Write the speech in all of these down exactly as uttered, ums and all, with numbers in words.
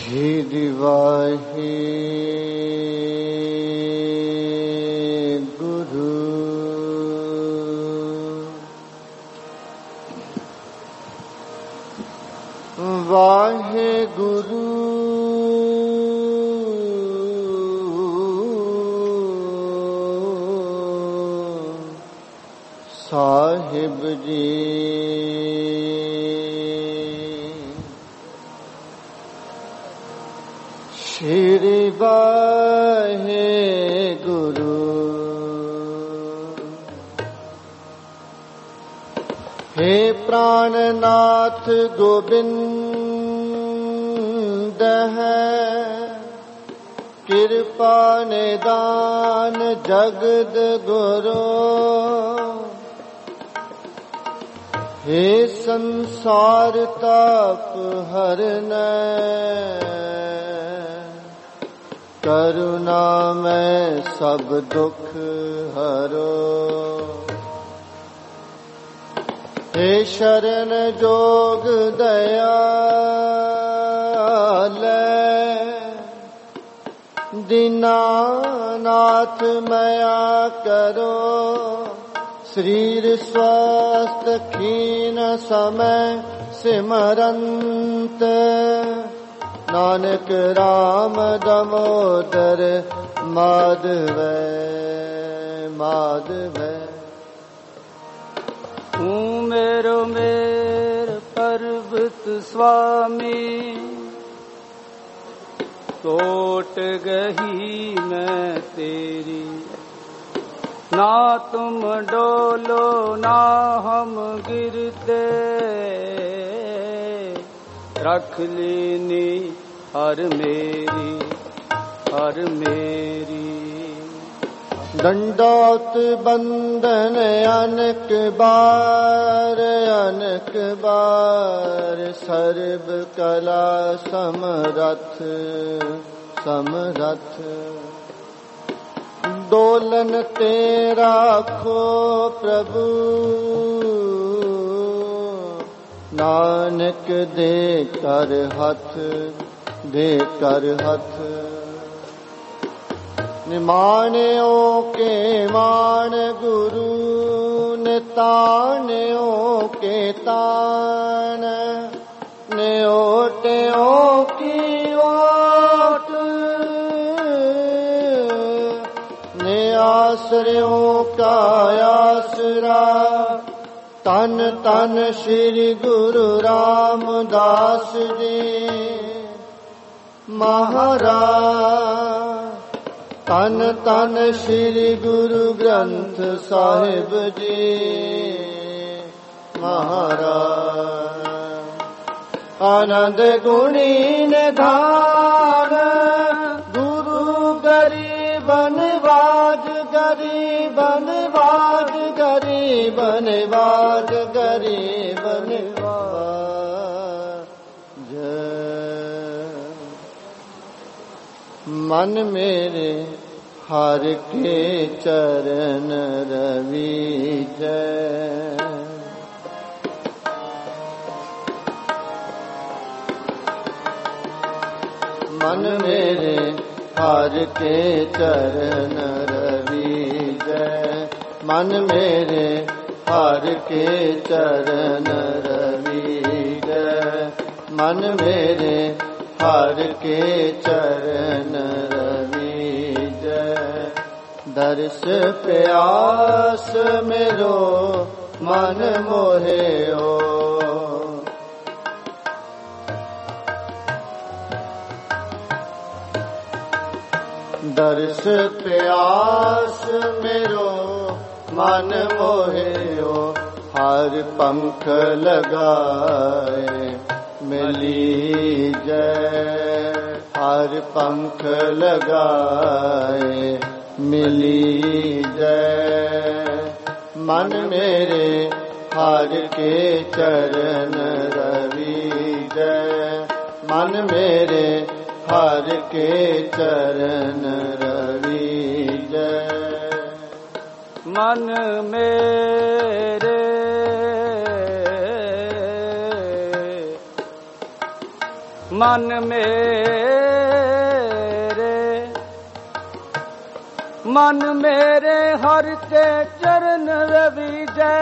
श्री वाहे गुरु वाहे गुरु साहिब जी। श्री वाहे गुरु हे प्राणनाथ गोविंद है, कृपा निदान जगद गुरु। हे संसार ताप हरने, करुणा में सब दुख हरो। हे शरण जोग दयाल, दीनानाथ मया करो। शरीर स्वस्थ खीन समय सिमरंत, नानक राम दामोदर माधव माधव। तू मेरो मेर पर्वत स्वामी, टूट गही मैं तेरी। ना तुम डोलो ना हम गिरते, रख लेनी हर मेरी हर मेरी। दंडौत बंधन अनक बार अनक बार, सर्व कला समरथ समरथ। डोलन तेरा खो प्रभु, नानक दे कर हथ दे कर हथ। निमान्यो के मान गुरु, नितान्यो के तान। न्योट्यो की ओट, निआश्रयों का आसरा। तन तन श्री गुरु रामदास जी महाराज। तन तन श्री गुरु ग्रंथ साहिब जी महाराज। आनंद गुणी निधान, गुरु गरीबन बाज गरीबन बाज गरीबन बाज गरीबन बाज। मन मेरे हर के चरण रवि जय। मन मेरे हर के चरण रवि जय। मन मेरे हर के चरण रवि जय। मन मेरे हर के चरण रवि जय। दर्श प्यास मेरो मन मोहे ओ। दर्श प्यास मेरो मन मोहियो। हर पंख लगाए मिली जय। हर पंख लगाए मिली जय। मन मेरे हर के चरण रवि जय। मन मेरे हर के चरण रवि जय। मन मेरे मन मेरे मन मेरे हर के चरण रविजय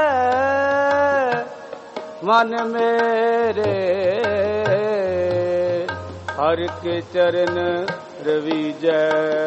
मन मेरे हर के चरण रविजय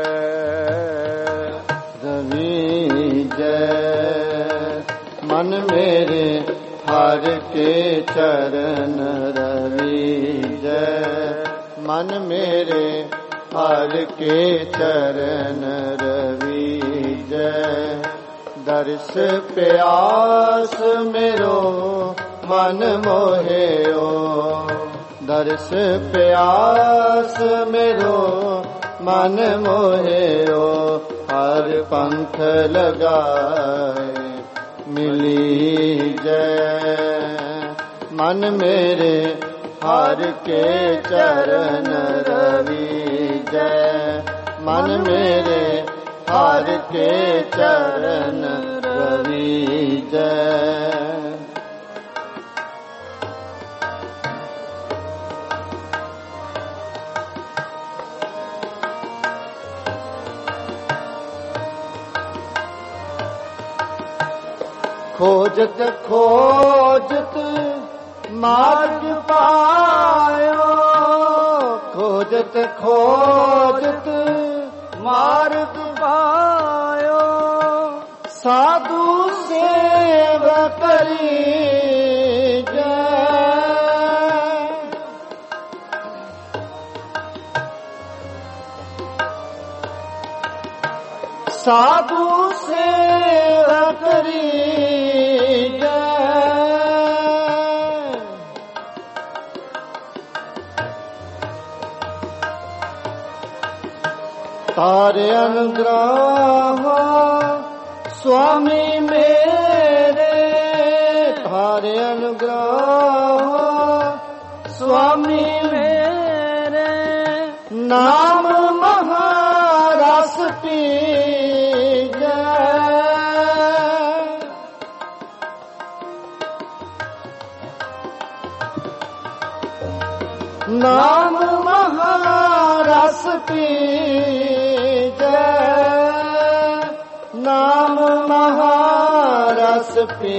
रविजय मन मेरे हर के चरण रविजय मन मेरे हर के चरण रविजय दर्श प्यास मेरो मन मोहेओ दर्श प्यास मेरो मन मोहेओ हर पंख लगाए मिली जय मन मेरे हर के चरण रविजय मन मेरे हर के चरण रविजय खोजत खोजत मार्ग पायो खोजत खोजत मार्ग पायो साधु सेवा करी जय साधु सेवा करी तारे अनुग्रह स्वामी मेरे तारे अनुग्रह स्वामी मेरे नाम महारस पी नाम महारस पी नाम महारस पी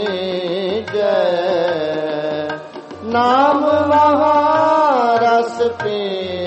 जय नाम महारस पी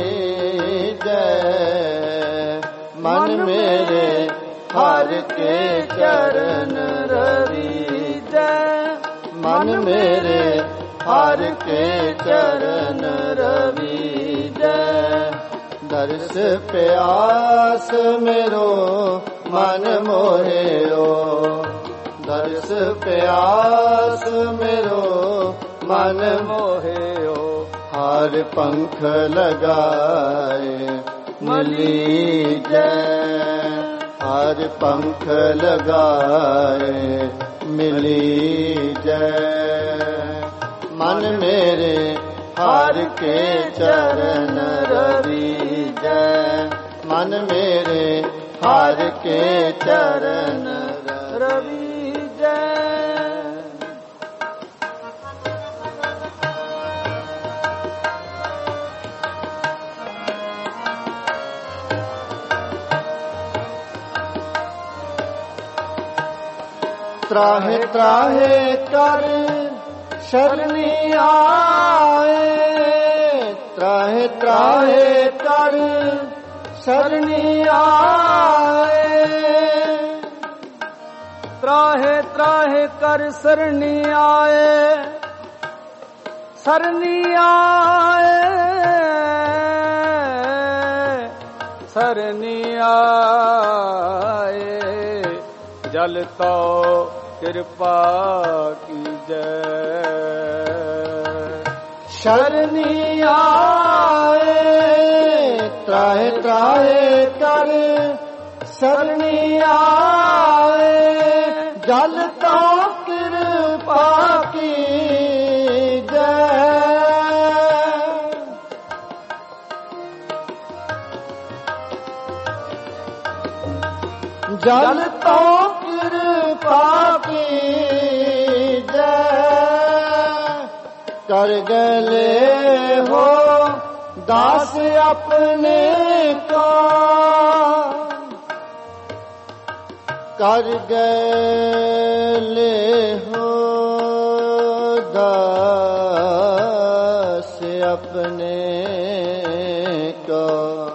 जय मन मेरे हर के चरण रविजय मन मेरे हर के चरण रविजय दर्श प्यास मेरो मन मोहेओ दर्श प्यास मेरो मन मोहेओ हर पंख लगाए मिली जय हर पंख लगाए मिली जय मन मेरे हर के चरण रविजय मन मेरे हर के चरण रविजय त्राहे त्राहे कर शरणी आए त्राहे त्राहे कर शरणी आए त्राहे त्राहे कर शरणी आए शरणी आए शरणी आए जल तो कृपा की जय शरणी आए त्राहे त्राहे कर शरणी आए जल तो कृपा की जय जल तो कृपा की जय कर गले हो दास अपने का कर गए हो दास अपने का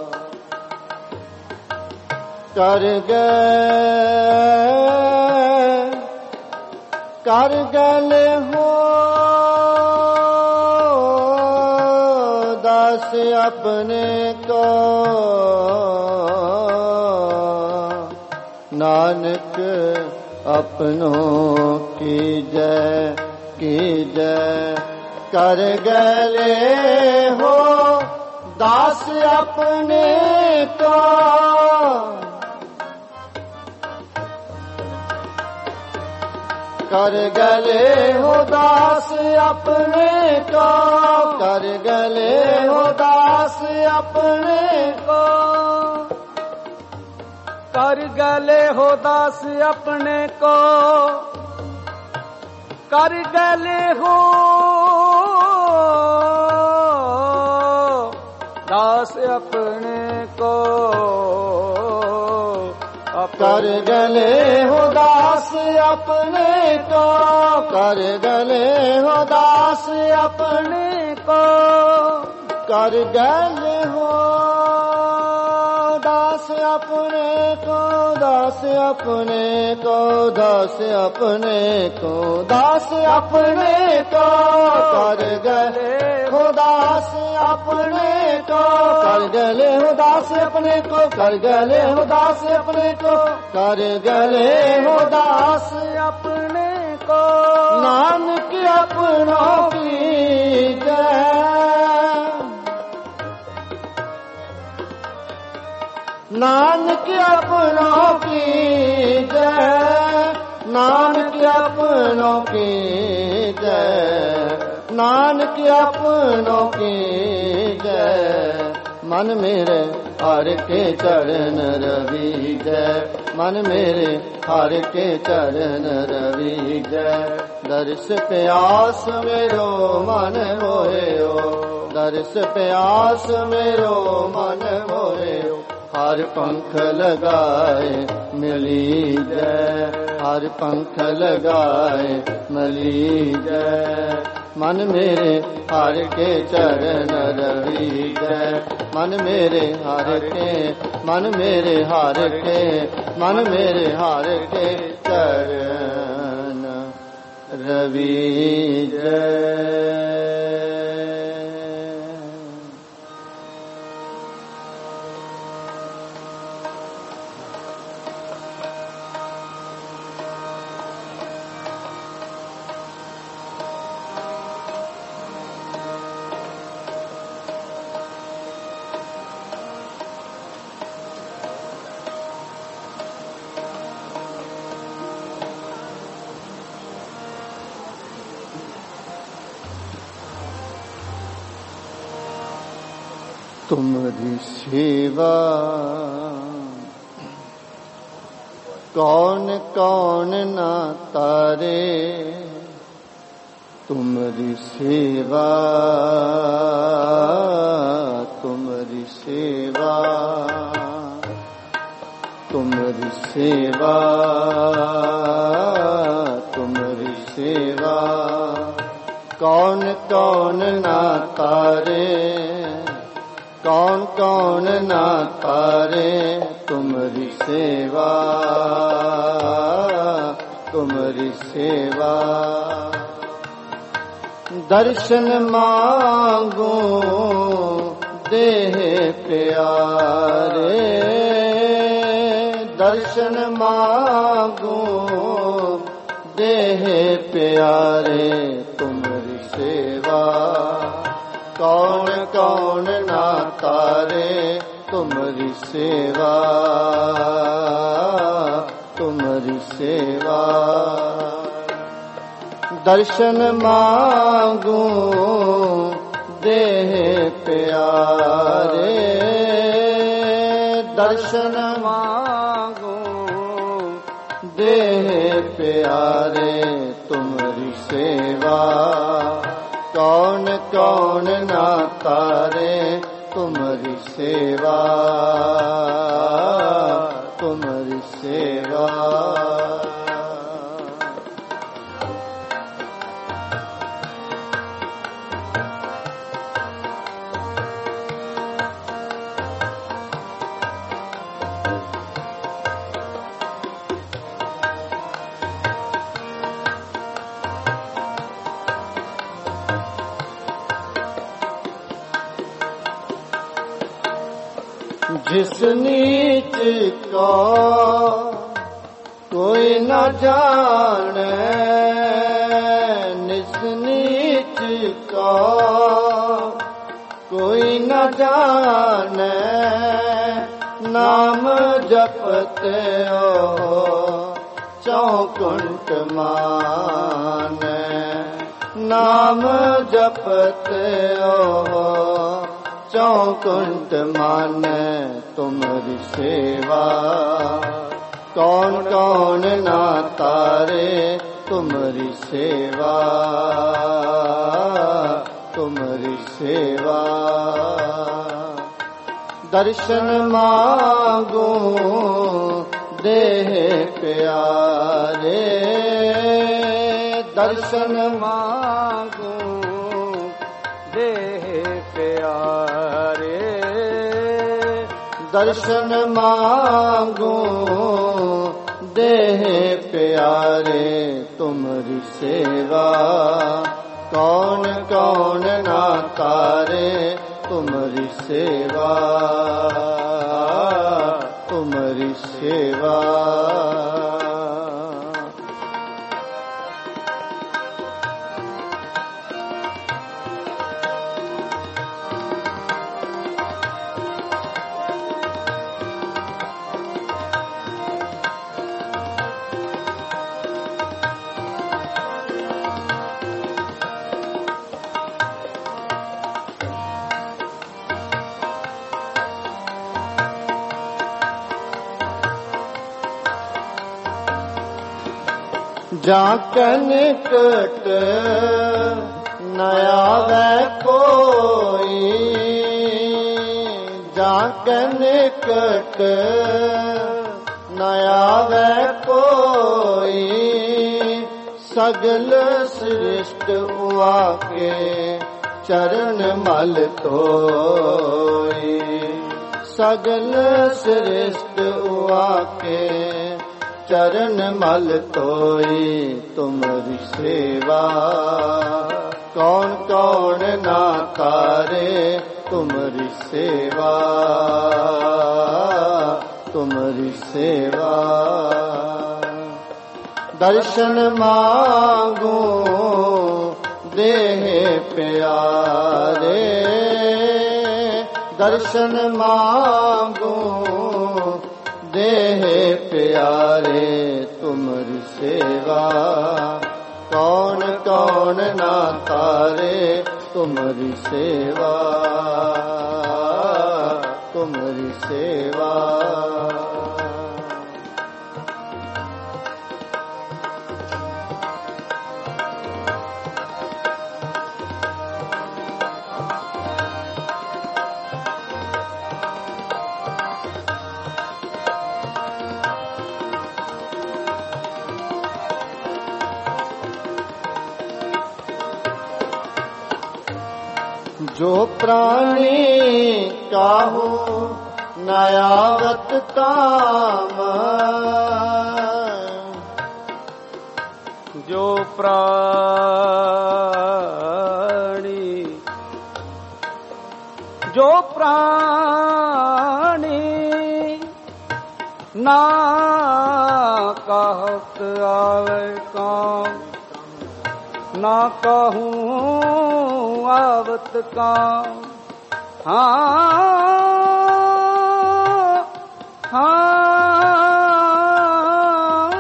कर गए कर गए हो दास अपने को नानक अपनों की जय की जय कर गए हो दास अपने को कर गले हो दास अपने को कर गले हो दास अपने को कर गले हो दास अपने को कर गले हो दास अपने को कर गले हो दास अपने को कर गले हो दास अपने को कर गले हो दास अपने को दास अपने को दास अपने को दास अपने को कर गले हो दास अपने को कर गले हो दास अपने को कर गले हो दास अपने को कर गले हो दास अपने को नानक अपनों की जय नानक अपनों की जय नानक अपनों की जय नानक अपनों की जय मन मेरे हर के चरण रवि जय मन मेरे हर के चरण रवि जय दर्श प्यास मेरो मन होयो दर्श प्यास मेरो मन होयो हर पंख लगाए मिली जय हर पंख लगाए मिली जय मन मेरे हर के चरण रवि जय मन मेरे हर के मन मेरे हर के मन मेरे हर के चरण रवि जय तुम्हारी सेवा कौन कौन ना तारे तुम्हारी सेवा तुम्हारी सेवा तुम्हारी सेवा तुम्हारी सेवा कौन कौन ना तारे कौन कौन ना तारे तुम्हारी सेवा तुम्हारी सेवा दर्शन मांगो देह प्यारे दर्शन मांगो देह प्यारे तुम्हारी सेवा कौन कौन ना तारे तुम्हारी सेवा तुम्हारी सेवा दर्शन मांगू देह प्यारे दर्शन मांगू देह प्यारे तुम्हारी सेवा कौन कौन ना तारे तुम्हारी सेवा, तुम्हारी सेवा। जिस नीच को कोई न जाने, निस नीच को कोई न जाने, नाम जपते हो चौकुंठ माने, नाम जपते हो चौकुंठ माने। तुम्हारी सेवा कौन कौन ना तारे, तुम्हारी सेवा, तुम्हारी सेवा। दर्शन मांगू देह प्यारे, दर्शन मांगू देह प्यारे, दर्शन मांगू देह प्यारे। तुम्हारी सेवा कौन कौन ना तारे, तुम्हारी सेवा, तुम्हारी सेवा। जाके निकट नया वै कोई, जाके निकट नया वै कोई, सगल सृष्ट हुआ के चरण मल धोई, सगल सृष्ट हुआ के चरण मल धोई। तुम्हारी सेवा कौन कौन ना तारे, तुम्हारी सेवा, तुम्हारी सेवा। दर्शन मांगू देह प्यारे, दर्शन मांगू देह प्यारे। तुम्हारी सेवा कौन कौन ना तारे, तुम्हारी सेवा, तुम्हारी सेवा। जो प्राणी काहू नयावत काम, जो प्राणी, जो प्राणी ना कहत आवे काम, ना कहूँ आवत काम। हाँ हाँ,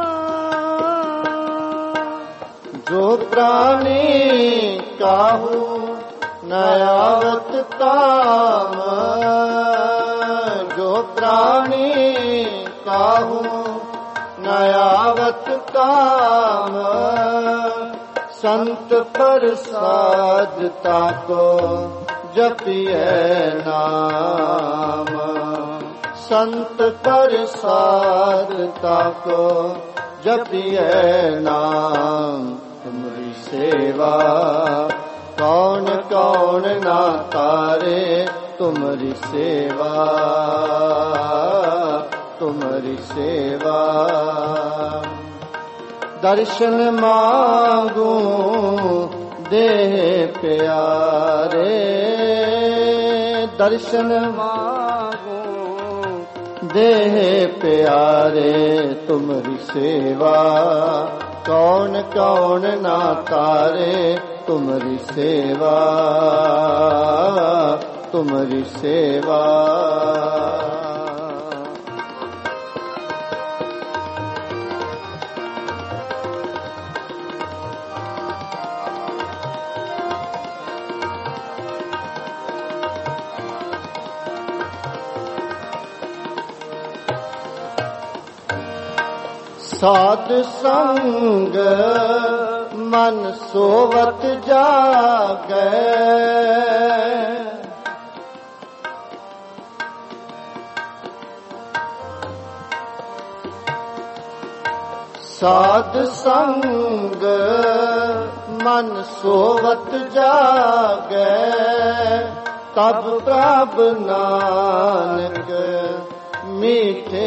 जो प्राणी काहू नयावत काम, जो प्राणी काहू नयावत काम, संत प्रसादता को जपिए नाम। संत प्रसाद ताको जपिए नाम। तुमरी सेवा कौन कौन ना तारे, तुमरी सेवा तुमरी सेवा। दर्शन मांगू देह प्यारे, दर्शन मांगू देह प्यारे। तुमरी सेवा कौन कौन ना तारे, तुमरी सेवा तुमरी सेवा। साध संग मन सोवत जागै, साध संग मन सोवत जागै। तब प्रभ नानक मीठे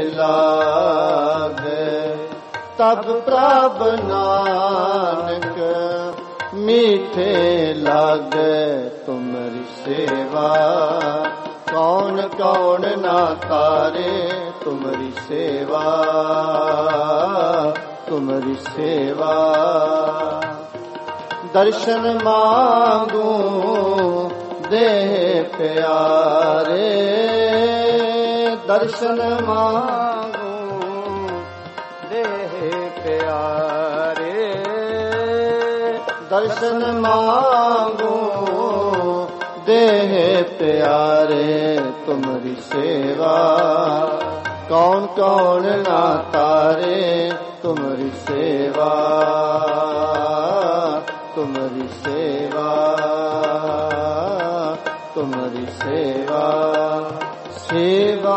लागे, तब प्रभ नानक मीठे लागे। तुमरी सेवा कौन कौन ना तारे, तुमरी सेवा तुमरी सेवा। दर्शन मांगू देह प्यारे, दर्शन मांगू देह प्यारे। दर्शन मांगू देह प्यारे। तुमरी सेवा कौन कौन ना तारे, तुमरी सेवा तुमरी सेवा तुमरी सेवा सेवा।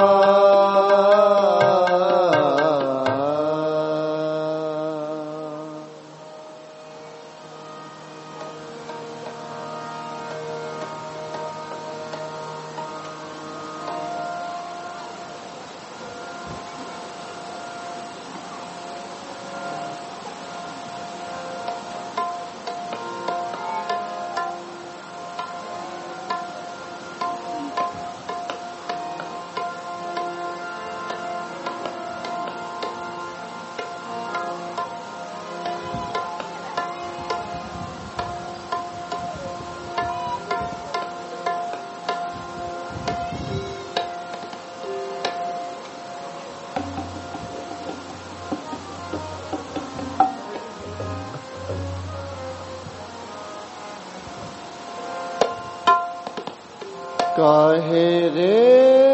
काहे रे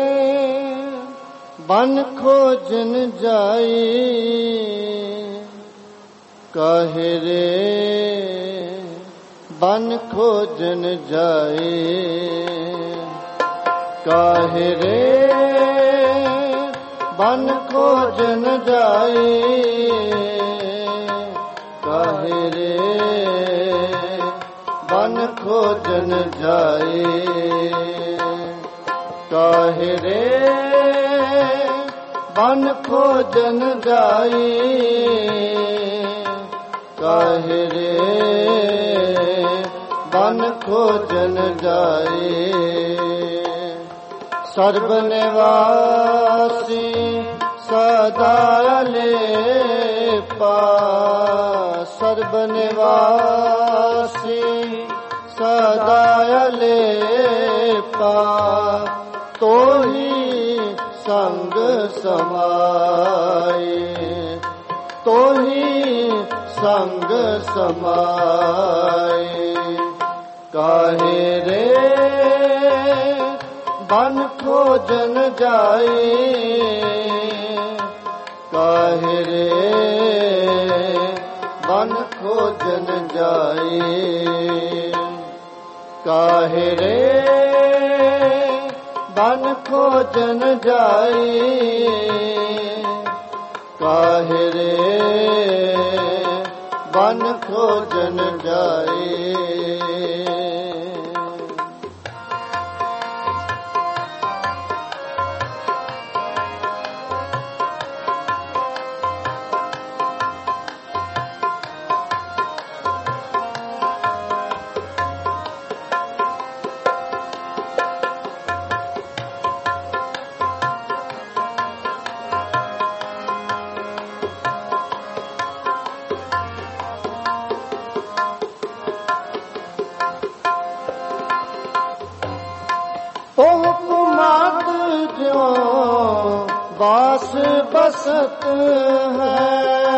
बन खोजन जाई, काहे रे बन खोजन जाई। काहे रे बन खोजन जाई, काहे रे बन खोजन जाई। काहे रे बन खोजन जाई, काहे रे बन खोजन जाई। सर्ब निवासी सदा लेपा, सर्ब निवासी सदा लेपा। तो ही संग समाए, तो ही संग समाए। काहे रे बन खोजन जाए, काहे रे बन खोजन जाए। काहे रे बन खोजन जाई, काहे रे बन खोजन जाई। हुकुमात जो बास बसत है,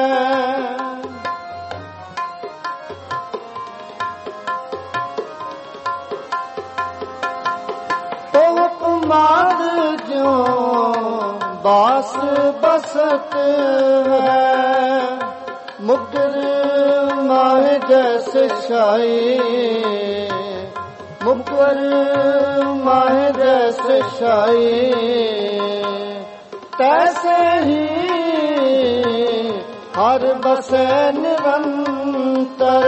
हुकुमात जो बास बसत है, मुकर माहे जैसे छाई, मुकर माहे जैसे छाई, तैसे ही हर बसे निरंतर।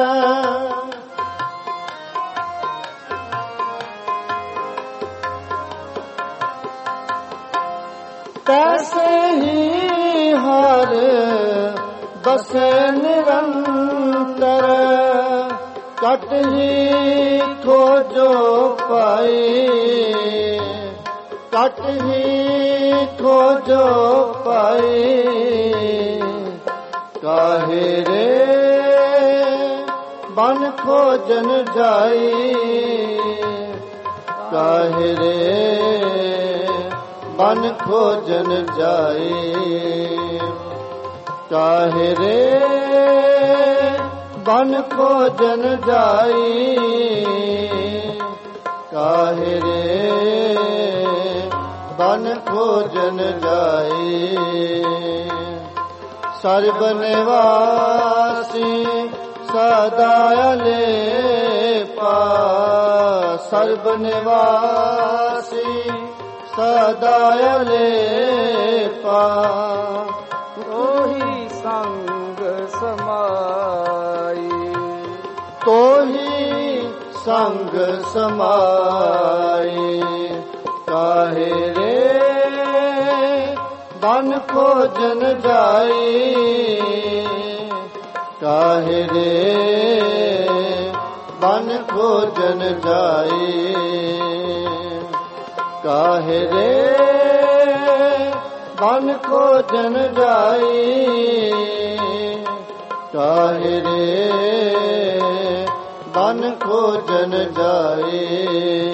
तैसे ही हर बसे निरंतर, कट ही खोजो पाई, कट ही खोजो पाई, काहे रे बन खोजन जाई, काहे रे बन खोजन जाई, काहे रे बन खोजन जाई, काहे रे बन खोजन जाई। सर्ब निवासी सदा अलेपा, सर्ब निवासी सदा अलेपा, तोहि संग समाई, तोहि संग समाई, काहे रे बन खोजन जाई, काहे रे बन खोजन जाई, काहे रे बन खोजन जाई, काहे रे बन खोजन जाई।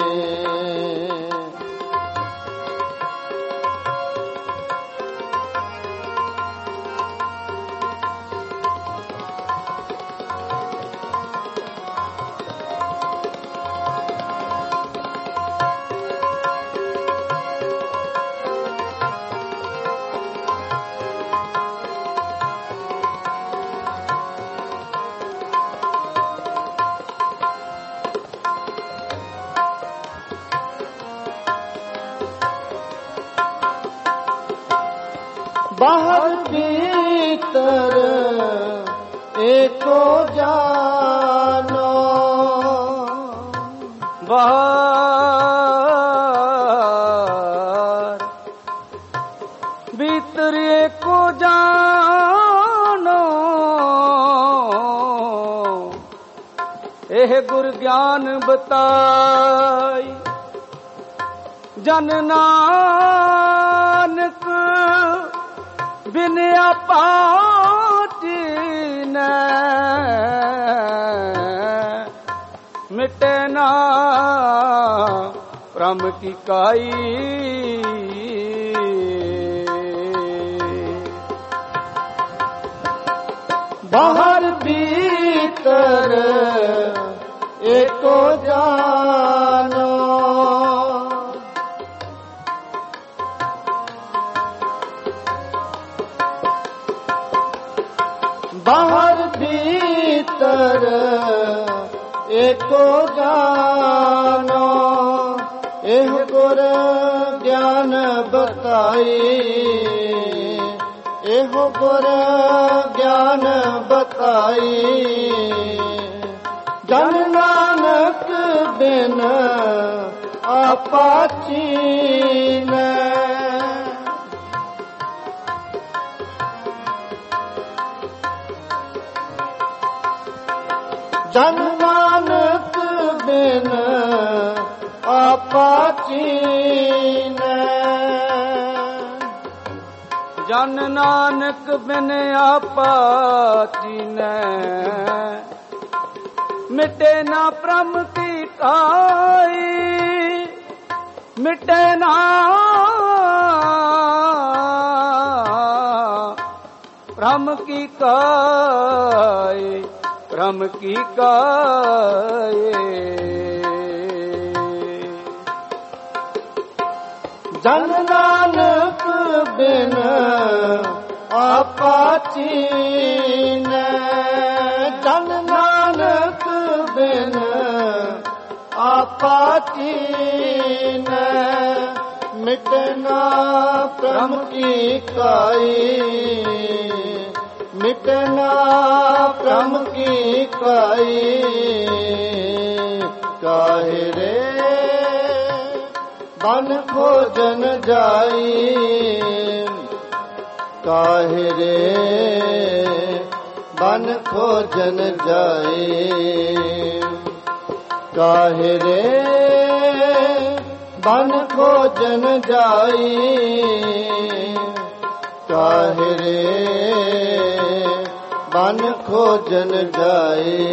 बाहर भीतर एको जानो, बाहर भीतर एको जानो, एह गुर ज्ञान बताई, जन नानक बिन पाती न मिटे ना भ्रम की काई, बाहर भीतर एको जानो, बाहर भीतर एको जानो एह गुर ज्ञान बताई, एहो गुर ज्ञान बताई। जन नानक बिन आपा चीनै, जन नानक बिन आपा चीनै, जन नानक बिन आपा चीनै। मिटे ना ब्रह्म की काई, मिटे ना ब्रह्म की काई, ब्रह्म की काई। जन नानक बिन आपा चीनै, जन नानक बिन आपा चीनै। मिटना ब्रह्म की काई, मिटना ब्रह्म की काई। काहे रे बन खोजन जाई, काहे रे बन खोजन जाई। काहे रे बन खोजन जाई, काहे रे बन खोजन जाई।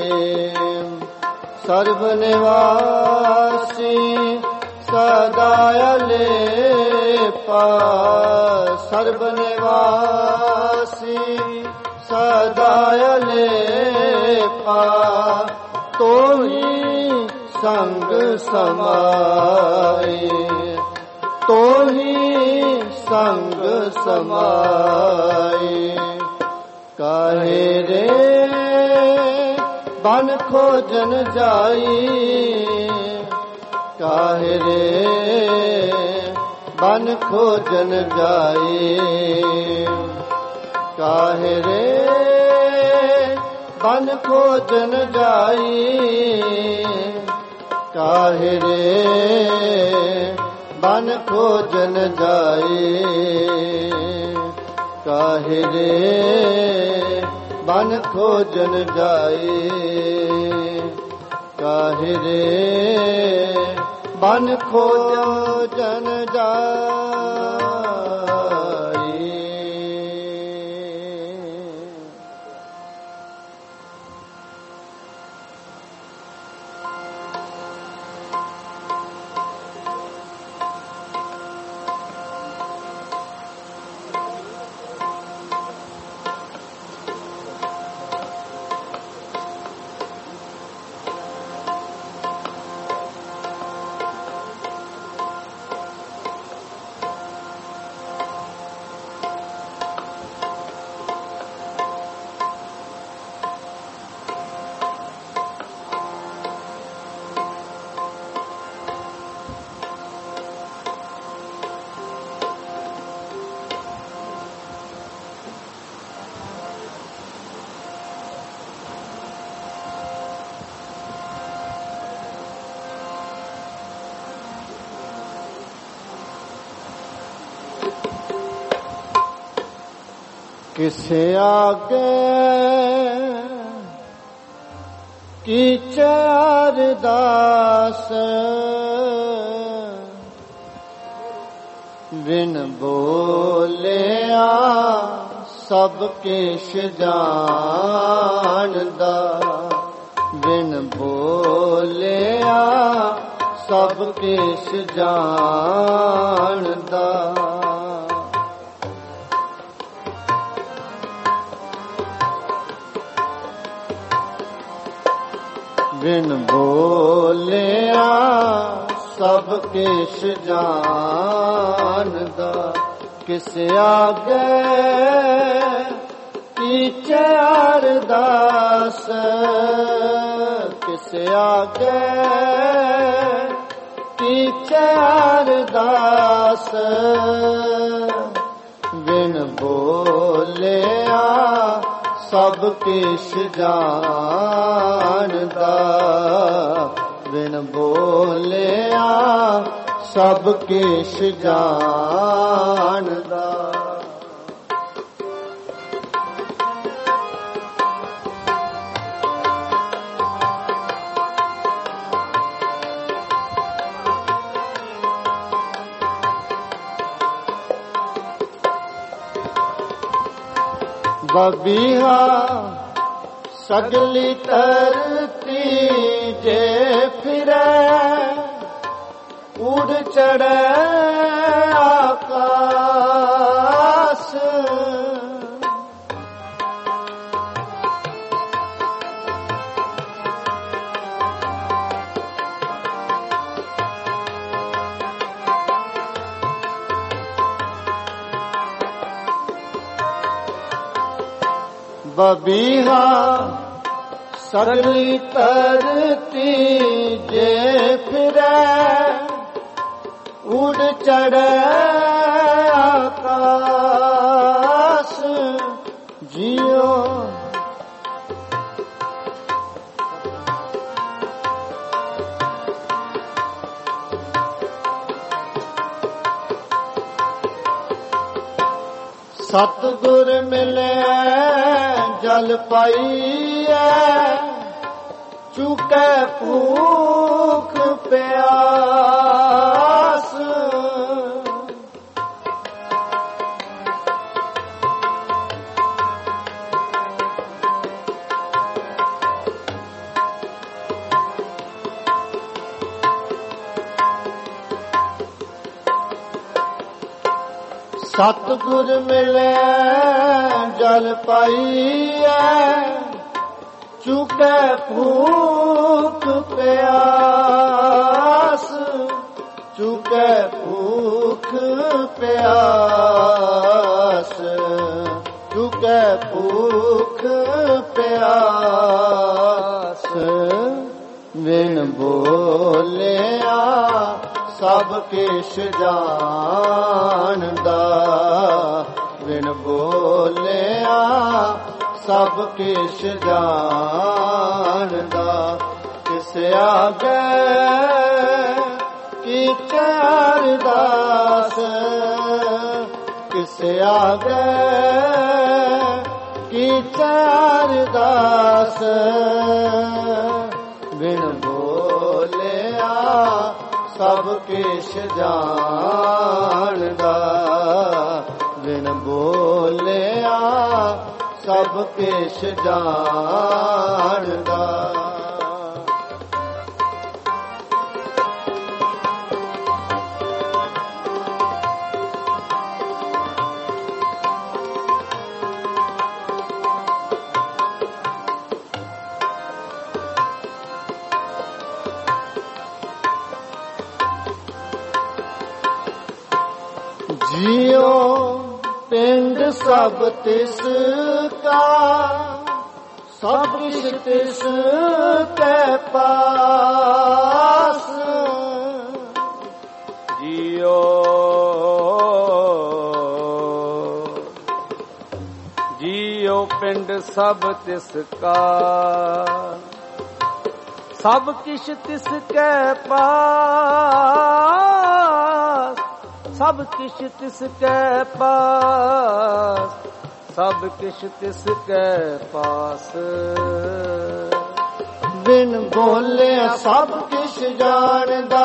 सर्व निवासी सदायले पा, सर्व निवासी सदायले पा। तो ही संग समाए, तो ही संग समाए। काहे रे बन खोजन जाई, काहे रे बन खोजन जाई। काहे रे बन खोजन जाई, काहे रे बन खोजन जाई। काहे रे बन खोजन जाई, काहे रे बन खोजन जाई। किसे आगे कीचे अरदास, बिन बोलिया सब किश जानदा, बिन बोलिया सब किश जानदा। बिन बोलिया सब किश जानदा। किस आगे कीचे अरदास, किस किसे आगे कीचे अरदास बिन बोलिया सब किश जानदा बिन बोलिया सब किश जानदा बबीहा सगली धरती जे फिरे उड़ चढ़े आकाश बबीहा सगली धरती जे फिरे उड़ चढ़े आकाश जियो सतगुर मिले जल पाइए चुके भूख प्यास सतगुर मिले जल पाइए चुके भूख प्यास चुके भूख प्यास चुके भूख प्यास बिन बोलिया सब किश जानदा बिन बोलिया सब किश जानदा किसे आगे कीचे अरदास किसे आगे कीचे अरदास बिन बोलिया सब किश जानदा बिन बोलिया सब किश जानदा जियो पिंड सब तिसका सब किश तिसके पास जियो जियो पिंड सब तिसका सब किश तिसके पास सब किश तिसके पास सब किश तिसके पास बिन बोले सब किश जानदा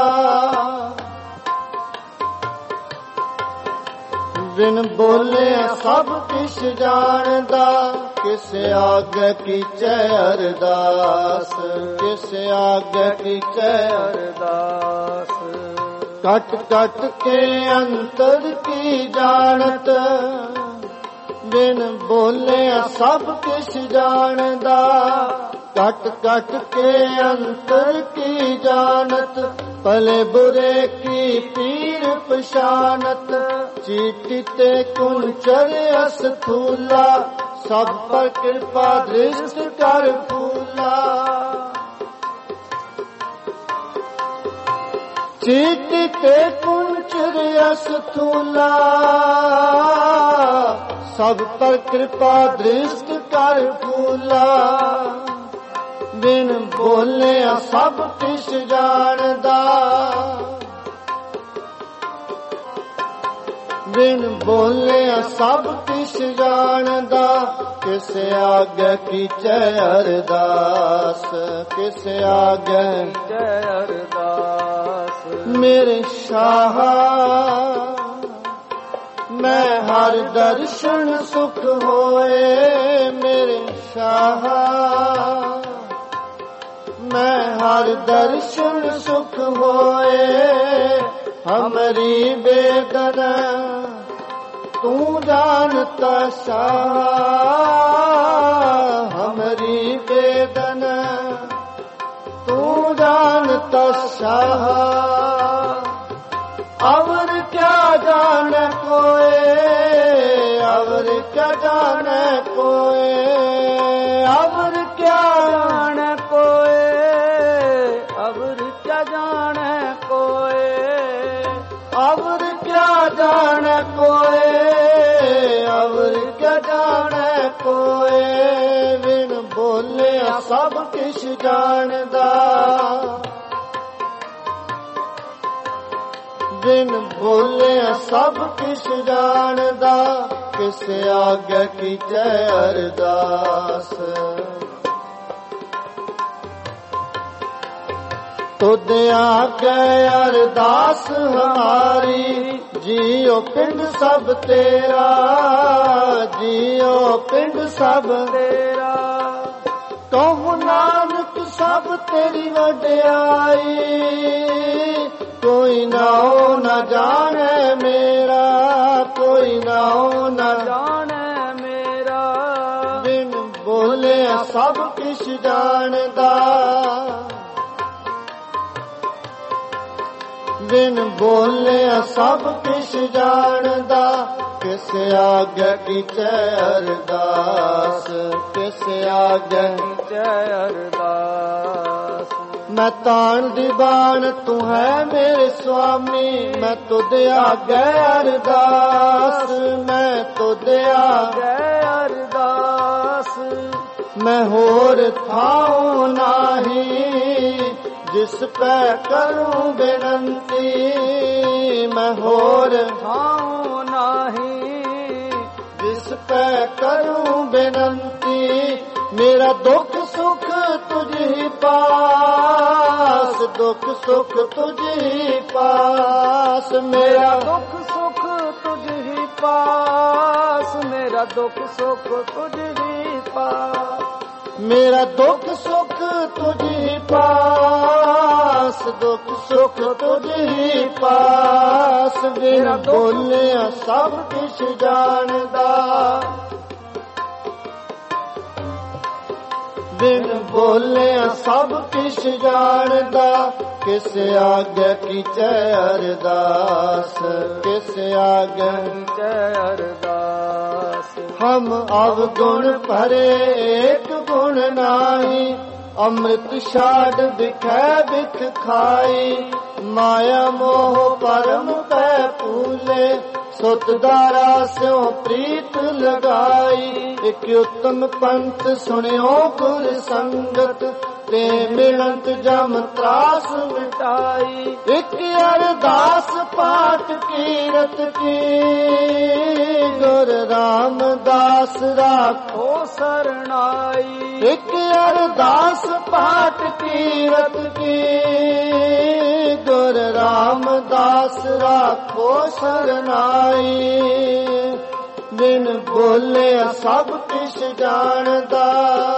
बिन बोले सब किश जानदा किसे आगे कीचे अरदास किसे आगे कीचे अरदास कट कट के अंतर की जानत बिन बोले सब किश जानदा कट कट के अंतर की जानत भले बुरे की पीर पशानत चीटी ते कुंचर अस्थूला सब पर कृपा दृष्ट कर फूला चीटी के कुंचर यस थूला सब पर कृपा दृष्ट कर फूला बिन बोले सब किश जानदा बिन बोले सब किश जानदा किस आगे कीचे अरदास किस आगे कीचे अरदास मेरे शाह मैं हर दर्शन सुख होए मेरे शाह मैं हर दर्शन सुख होए हमारी बेदना तू जानता शाह हमारी बेदना तू जानता शाह और क्या जाने कोई और क्या जाने कोई और क्या जाने कोई और क्या जाने कोई और क्या जाने कोई और क्या जाने कोई बिन बोले सब किश जानदा बिन बोले सब किश जानदा किस आगे कीचे अरदास तुद आगे अरदास हमारी जियो पिंड सब तेरा जियो पिंड सब तेरा कहूँ नानक सब तेरी वड्याई कोई ना हो न जाने मेरा कोई ना हो न जाने मेरा बिन बोले सब किश जानदा बिन बोले सब किश जानदा किस आगे कीचे अरदास किस आगे कीचे अरदास मैं तान दीवान तू है मेरे स्वामी मैं तुद आगे अरदास मैं तुद आगे अरदास मैं होर थाऊं नाही जिस पे करूं बेनंती मैं होर थाऊं नाही जिस पे करूं बेनंती मेरा दुख सुख तुझ ही पास दुख सुख तुझ ही पास मेरा दुख सुख तुझ ही पास मेरा दुख सुख तुझ ही पास मेरा दुख सुख तुझ ही पास दुख सुख तुझ ही पास बिन बोले सब किश जानदा बिन बोले सब किश जानदा किस आगे कीचे अरदास किस आगे कीचे अरदास हम अवगुण भरे एक गुण नाही अमृत छाड़ बिखै बिख खाई माया मोह परम पै फूले सुतदारा स्यों प्रीत लगाई एक उत्तम पंथ सुनियो गुर संगत ते मिलंत जम त्रास मिटाई एक अरदास पाठ कीरत की गुर रामदास राखो सरनाई एक अरदास पाठ कीरत की गुर रामदास राखो सरनाई बिन बोले सब किश जानदा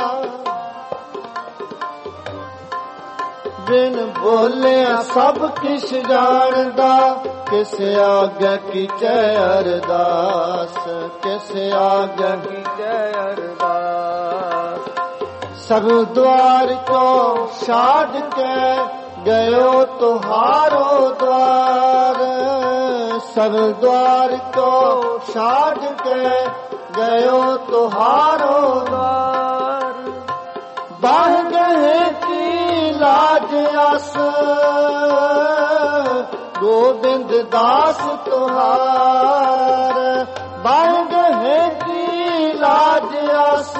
बिन बोले सब किश जानदा किस आगे कीचे अरदास किस आगे कीचे अरदास सब द्वार को छाड़ के गयो तुहारो द्वार सब द्वार को छाड़ के गयो तुहारो द्वार बाह गए की लाज आस गोविंद दास तुहार बांग है की लाज आस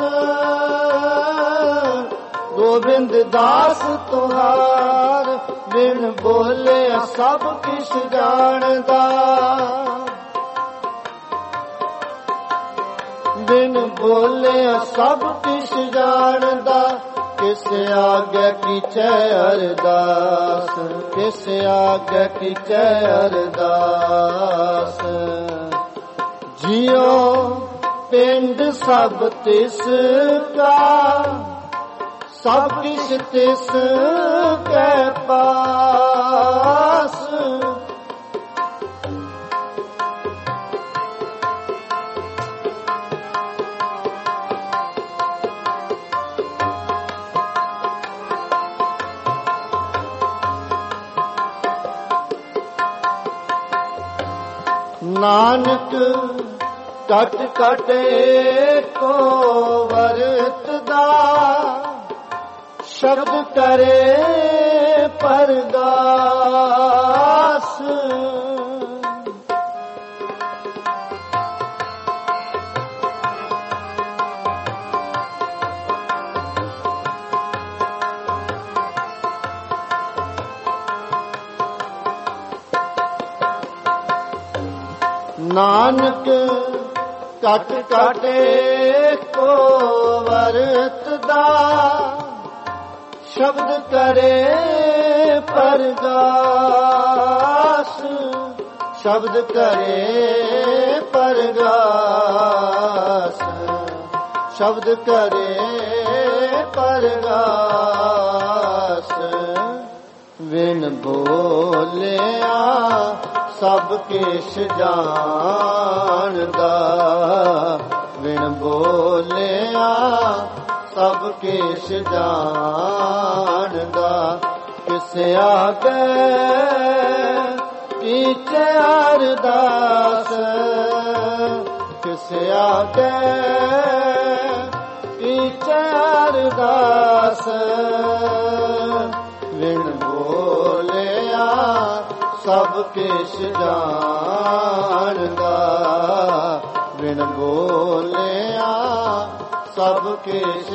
गोविंद दास तुहार बिन बोले सब किश जानदा बिन बोले सब किश जानदा किस आगे कीचे अरदास किस आगे कीचे अरदास जियो पिंड सब तिस का सब किश तिस के पास नानक कट कट को वरतदा शब्द करे परगास नानक कट काटे को वरतदा शब्द करे परगास शब्द करे परगास शब्द करे परगास बिन बोलिया सब किश जानदा बिन बोलिया सब किश जानदा किस आगे कीचे अरदास किस आगे कीचे अरदास बिन बोलिया सब किश जानदा बिन बोलिया सब किश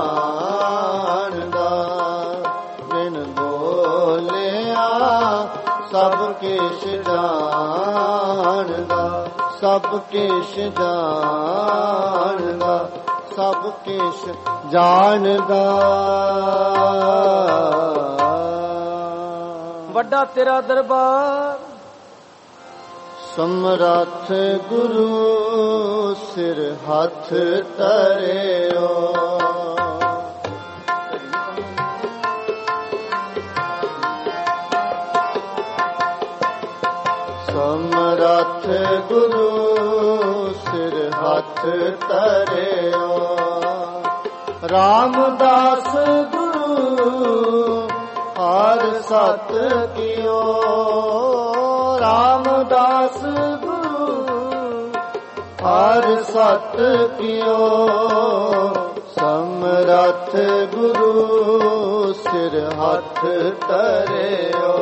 जानदा बिन बोलिया सब किश जानदा सब किश जानदा सब किश जानदा ਵੱਡਾ ਤੇਰਾ ਦਰਬਾਰ ਸਮਰੱਥ ਗੁਰੂ ਸਿਰ ਹੱਥ ਧਰਿਓ ਸਮਰੱਥ ਗੁਰੂ ਸਿਰ ਹੱਥ ਧਰਿਓ ਰਾਮਦਾਸ ਗੁਰੂ ਹਰ ਸਤ ਕੀਓ ਰਾਮਦਾਸ ਗੁਰੂ ਹਰ ਸਤ ਕੀਓ ਸਮਰੱਥ ਗੁਰੂ ਸਿਰ ਹੱਥ ਧਰਿਓ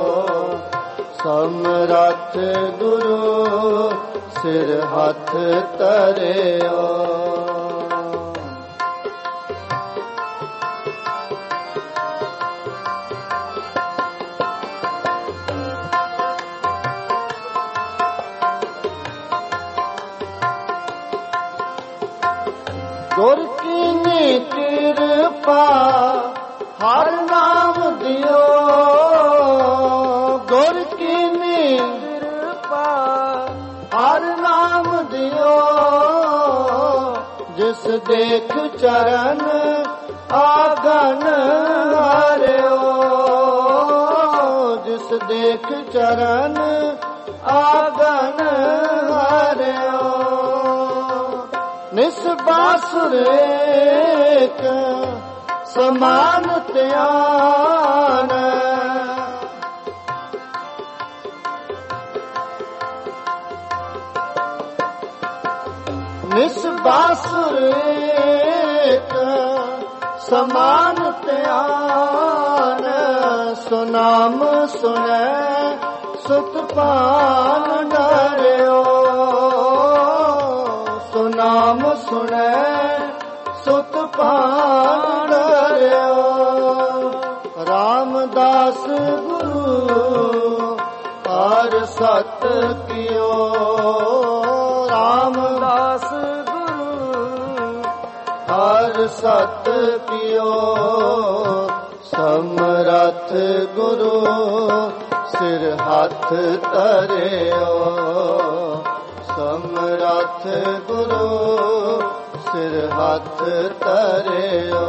ਸਮਰੱਥ ਗੁਰੂ ਸਿਰ ਹੱਥ ਧਰਿਓ ਗੁਰ ਕੀ ਕਿਰਪਾ ਹਰ ਨਾਮ ਦਿਓ ਗੁਰ ਕੀ ਕਿਰਪਾ ਹਰ ਨਾਮ ਦਿਓ ਜਿਸ ਦੇਖ ਚਰਨ ਆਗਨ ਹਾਰਿਓ ਜਿਸ ਦੇਖ ਚਰਨ ਆਗਨ ਹਾਰਿਓ ਨਿਸਬਾਸੁਰ ਏਕ ਸਮਾਨ ਧਿਆਨ ਨਿਸਬਾਸੁਰ ਏਕ ਸਮਾਨ ਧਿਆਨ ਸੁਨਾਮ ਸੁਨੈ ਸੁਤ ਭਾਨ ਡਰਿਓ। ਸੋ ਨਾਮ ਸੁਣੈ ਸੁਤ ਭਾਨ ਡਰਿਓ। ਰਾਮਦਾਸ ਗੁਰੂ ਹਰਿ ਸਤ ਕੀਓ। ਰਾਮਦਾਸ ਗੁਰੂ ਹਰਿ ਸਤ ਕੀਓ। ਸਮਰਥ ਗੁਰੂ ਸਿਰ ਹੱਥ ਧਰਿਓ। ਸਮਰਥ ਗੁਰੂ ਸਿਰ ਹੱਥ ਧਰਿਓ।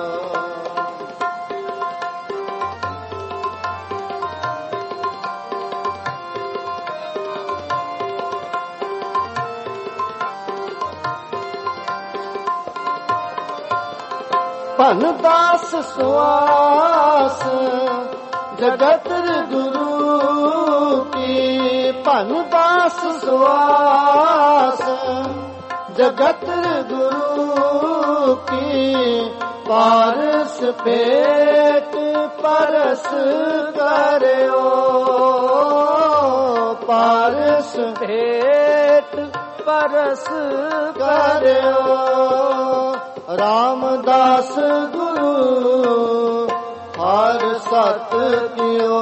ਭਨ ਦਾਸ ਸੁਆਸ ਜਗਤ ਗੁਰੂ ਕੀ। ਭਨ ਦਾਸ ਸੁਆਸ ਜਗਤ ਗੁਰੂ ਕੀ। ਪਾਰਸ ਪੇਟ ਪਰਸ ਕਰਿਓ। ਪਾਰਸ ਪੇਟ ਪਰਸ ਕਰਿਓ। ਰਾਮਦਾਸ ਗੁਰੂ ਹਰਿ ਸਤ ਕੀਓ।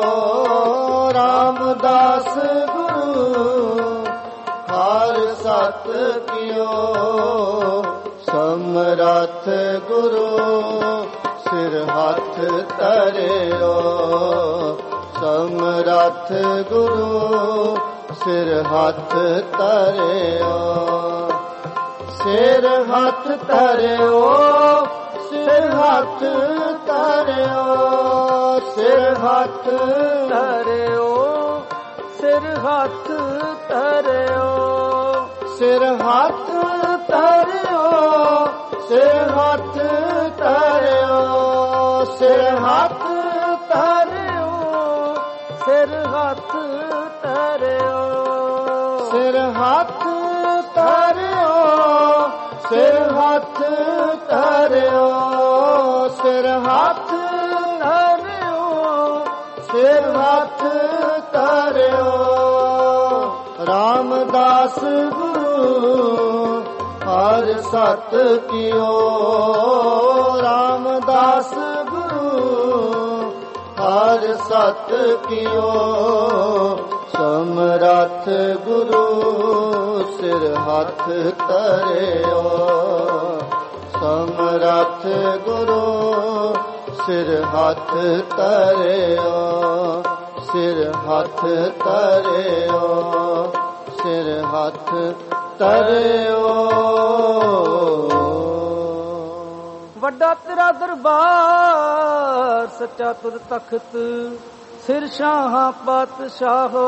ਰਾਮਦਾਸ ਗੁਰੂ ਹਰਿ ਸਤ ਕੀਓ। ਸਮਰਥ ਗੁਰੂ ਸਿਰ ਹੱਥ ਧਰਿਓ। ਸਮਰਥ ਗੁਰੂ ਸਿਰ ਹੱਥ ਧਰਿਓ। ਸਿਰ ਹੱਥ ਧਰਿਓ। ਸਿਰ ਹੱਥ ਧਰਿਓ। ਸਿਰ ਹੱਥ ਧਰਿਓ। ਸਿਰ ਹੱਥ ਧਰਿਓ। ਸਿਰ ਹੱਥ ਧਰਿਓ। ਸਿਰ ਹੱਥ ਧਰਿਓ। ਸਿਰ ਹੱਥ ਧਰਿਓ। ਸਿਰ ਹੱਥ ਧਰਿਓ। ਸਿਰ ਹੱਥ ਧਰਿਓ। ਸਿਰ ਹੱਥ ਧਰਿਓ। ਸਿਰ ਹੱਥ ਧਰਿਓ। ਸਿਰ ਹੱਥ ਧਰਿਓ। ਰਾਮਦਾਸ ਗੁਰੂ ਹਰਿ ਸਤ ਕੀਓ। ਰਾਮਦਾਸ ਗੁਰੂ ਹਰਿ ਸਤ ਕੀਓ। ਸਮਰਥ ਗੁਰੂ ਸਿਰ ਹੱਥ ਧਰਿਓ। ਸਮਰਥ ਗੁਰੂ ਸਿਰ ਹੱਥ ਧਰਿਓ। ਸਿਰ ਹੱਥ ਧਰਿਓ। ਸਿਰ ਹੱਥ ਧਰਿਓ। ਵੱਡਾ ਤੇਰਾ ਦਰਬਾਰ ਸੱਚਾ ਤੁਰ ਤਖਤ। ਸਿਰ ਸ਼ਾਹਾਂ ਪਾਤਸ਼ਾਹੋ।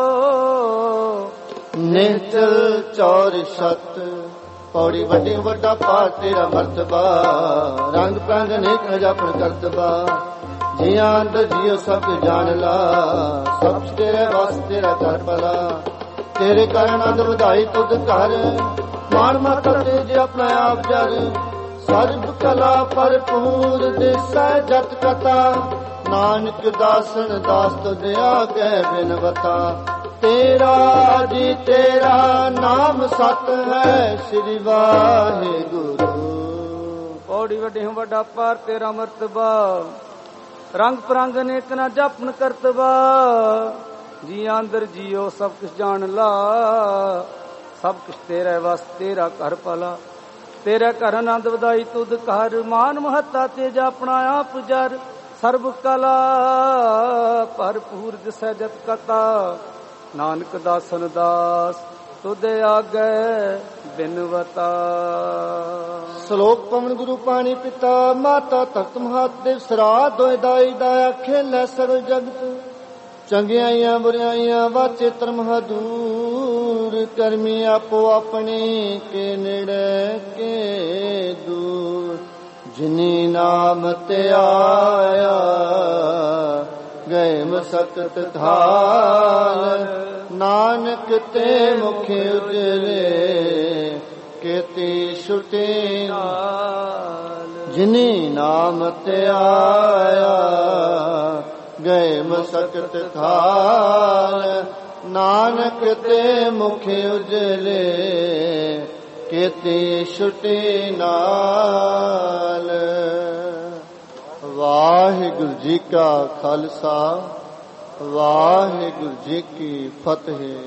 ਨਿਹਚਲ ਚੌਰ ਛਤ। ਪੌੜੀ ਵੱਡੀ ਵੱਡਾ ਪਾਰ ਤੇਰਾ ਮਰਤਬਾ। ਰੰਗ ਪ੍ਰੰਗ ਨੇਕ ਜਾਪਣ ਕਰਤਬਾ। ਜੀਆਂ ਅੰਦਰ ਜੀਓ ਸਭ ਜਾਣ ਲਾ। ਸਭ ਤੇਰੇ ਵਾਸ ਤੇਰਾ ਕਰ ਭਲਾ। ਤੇਰੇ ਕਾਰਨ ਅੰਦ ਵਧਾਈ ਤੁਧ ਘਰ। ਮਾਣ ਮਾਤਾ ਤੇਜ ਆਪਣਾ ਆਪ ਜਰ। ਸਰਬ ਕਲਾ ਭਰਪੂਰ ਦਿਸੈ ਜਤ ਕਥਾ। ਨਾਨਕ ਦਾਸਨ ਦਾਸ ਤੁਧ ਆਗੇ ਬਿਨਵਤਾ। ਤੇਰਾ ਜੀ ਤੇਰਾ ਨਾਮ ਸਤ ਹੈ। ਸ੍ਰੀ ਵਾਹਿਗੁਰੂ। ਪੌੜੀ ਵੱਡੀ ਹੂੰ ਵੱਡਾ ਪਾਰ ਤੇਰਾ ਮਰਤਬਾ। ਰੰਗ ਪਰੰਗ ਅਨੇਕ ਨਾ ਜਪਨ ਕਰਤਬਾ। ਜੀ ਅੰਦਰ ਜੀਓ ਸਭ ਕੁਛ ਜਾਣ ਲਾ। ਸਭ ਕੁਛ ਤੇਰੇ ਵਸ ਤੇਰਾ ਘਰ ਭਲਾ। ਤੇਰੇ ਘਰ ਆਨੰਦ ਵਧਾਈ ਤੁਧ ਘਰ। ਮਾਨ ਮਹੱਤਾ ਤੇਜ ਆਪਣਾ ਆਪ ਜਰ। ਸਰਬ ਕਲਾ ਭਰਪੂਰ ਦਿਸੈ ਜਤ ਕਥਾ। ਨਾਨਕ ਦਾਸਨ ਦਾਸ ਤੁਧ ਆਗੇ ਬਿਨਵਤਾ। ਸ਼ਲੋਕ ਪਵਨ ਗੁਰੂ ਪਾਣੀ ਪਿਤਾ ਮਾਤਾ ਤਖਤ ਮਹਾਦੇਵ ਸਰਾ ਦੋਇ ਦਾਈ ਦਾ ਆਖੇ ਲੈ ਸਰਲ ਜਗਤ। ਚੰਗਿਆਈਆਂ ਬੁਰਾਈਆਂ ਵਾਚੇ ਧਰਮ ਹਦੂਰ। ਕਰਮੀ ਆਪੋ ਆਪਣੇ ਕੇ ਨੇੜੇ ਕੇ ਦੂਰ। ਜਿਨੀ ਨਾਮ ਤੇ ਆਇਆ ਗਏ ਮਸਕਤ ਧਾਲ। ਨਾਨਕ ਤੇ ਮੁਖ ਉਜਲੇ ਕੀਤੀ ਛੁਟੀ ਨਾਲ। ਜਿਨੀ ਨਾਮ ਤੇ ਆਇਆ ਗਏ ਮਸਕਤ ਥਾਲ ਨਾਨਕ ਤੇ ਮੁਖ ਉਜਲੇ ਕੀਤੀ ਛੁਟੀ ਨਾਲ। ਵਾਹਿਗੁਰੂ ਜੀ ਕਾ ਖਾਲਸਾ ਵਾਹਿਗੁਰੂ ਜੀ ਕੀ ਫਤਿਹ।